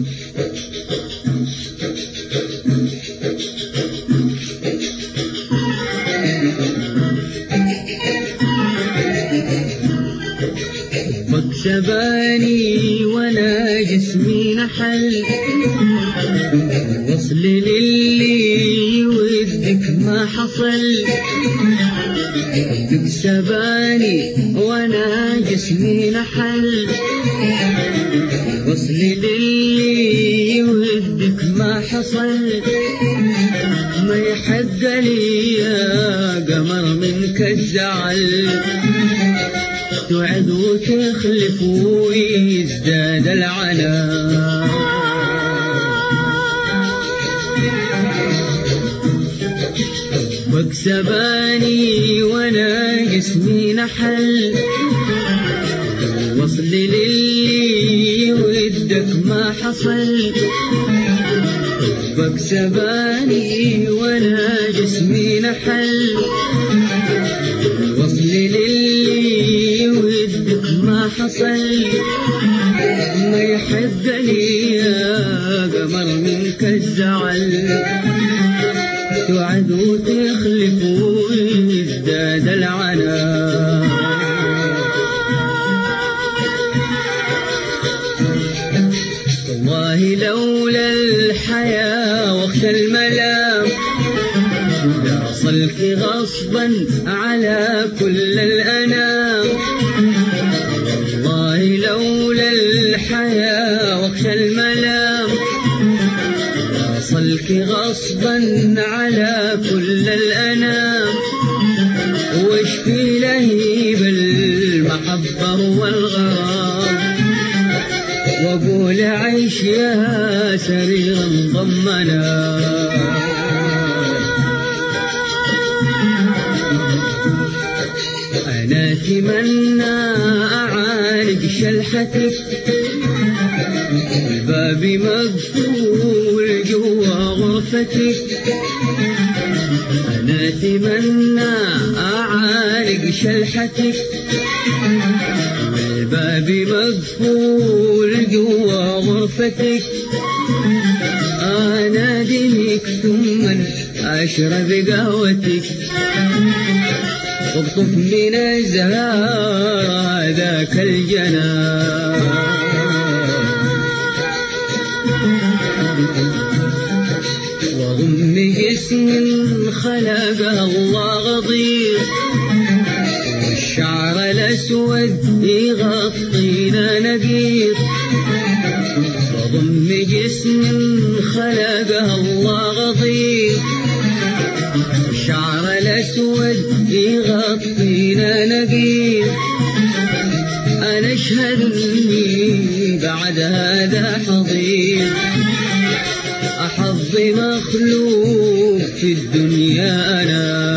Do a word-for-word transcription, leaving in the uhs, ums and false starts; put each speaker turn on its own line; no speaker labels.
شباني وانا جسمي نحل وصل للي ودك ما حصل. حبك سباني وانا جسمي نحل وصل للي ودك ما حصل. ما يحق لي يا قمر منك الزعل، توعد وتخلف ويزداد العنا. حبك سباني وانا جسمي نحل وصل للي ودك ما حصل. حبك سباني وانا جسمي نحل وصل للي ودك ما حصل. ما يحق لي يا قمر منك الزعل، توعد وتخلف ويزداد العنا. والله لولا الحياة واخشى الملام لاصلك غصبا على كل الأنام. والله لولا الحياة واخشى الملام لاصلك غصبا على كل الأنام. واشفي لهيب المحبة والغرام وقول عيش يا سريرا ضمنا. أنا أتمنى أعالج شلحتك الباب مقفول جوا غرفتك. أنا أتمنى أعالج شلحتك الباب مقفول جوا غرفتك. أناديك ثم أشرب قهوتك واقطف من الزهار ذاك الجنان. وضم جسم خلقه الله غضير والشعر الأسود يغطينا نقير. وضم جسم خلقه الله غضير الشعر الأسود يغطينا نقير. أنا أشهد أني بعد هذا حضير أحظ مخلوق في الدنيا أنا.